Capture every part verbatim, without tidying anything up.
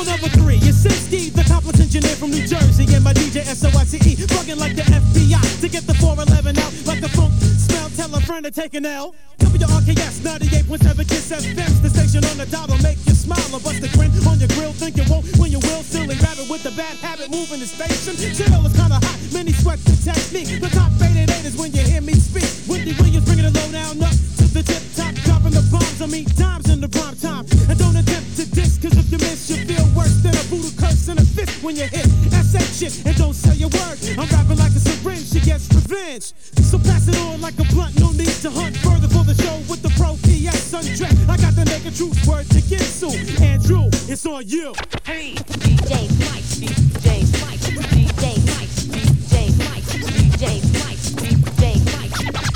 on number three, it's Siski, the complex engineer from New Jersey, and my D J S O I C E, bugging like the F B I to get the four eleven out like the funk smell. Tell a friend to take an L. W R K S ninety-eight point seven Kiss F M, the station on the dial will make you smile or bust a grin on your grill. Think you won't when you will, silly rabbit with the bad habit, moving the station. Chill is kinda hot, many sweat the technique. The top faded eight is when you hear me speak. Wendy Williams bringing the low down up to the tip top, dropping the bombs. I mean dimes in the prime time, and don't attempt to diss, cause if you miss, you feel worse than a voodoo curse and a fist when you hit S A shit. And don't say a word, I'm rapping like a syringe, she gets revenge. So pass it on like a blunt, no need to hunt further for the show with the pro P S undress. I got the naked truth word to get to. Andrew, it's on you. Hey, D J Mike, D J Mike, D J Mike, D J Mike, D J Mike, D J Mike.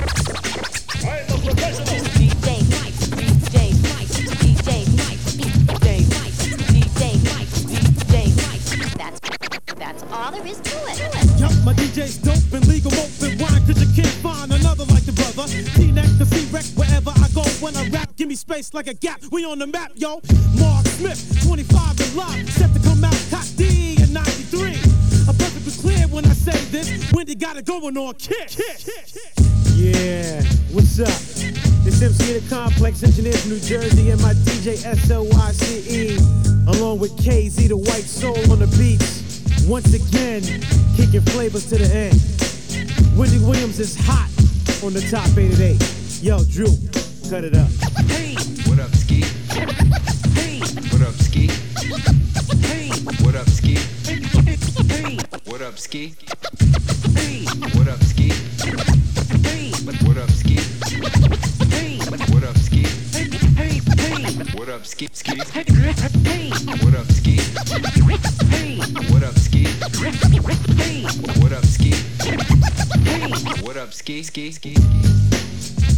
I'm a professional. D J Mike, D J Mike, D J Mike, D J Mike, D J Mike, D J Mike. That's that's all there is to it. Yup, my D J's dope and legal open wine, cause you can't find another like the brother. T-neck the C-Rec wherever I go when I rap. Give me space like a gap, we on the map, yo. Mark Smith, twenty-five and live, set to come out, Cock D in ninety-three. I'm perfectly clear when I say this, Wendy got it going on, kick. Yeah, what's up? It's M C the Complex Engineer from New Jersey and my D J S O I C E, along with K Z the White Soul on the beats. Once again, kicking flavors to the end. Wendy Williams is hot on the top eighty-eight. Yo, Drew, cut it up. Hey, what up, Ski? Hey, what up, Ski? Hey, what up, Ski? Hey, what up, Ski? Hey, what up, Ski? Hey, what up, Ski? Hey, what up, Ski? Hey, hey, hey, what up, Ski? Ski? Hey, what up, Ski? Hey, what up, Ski? Hey, what up, Ski? Hey, what up, Ski? Ski, ski, ski.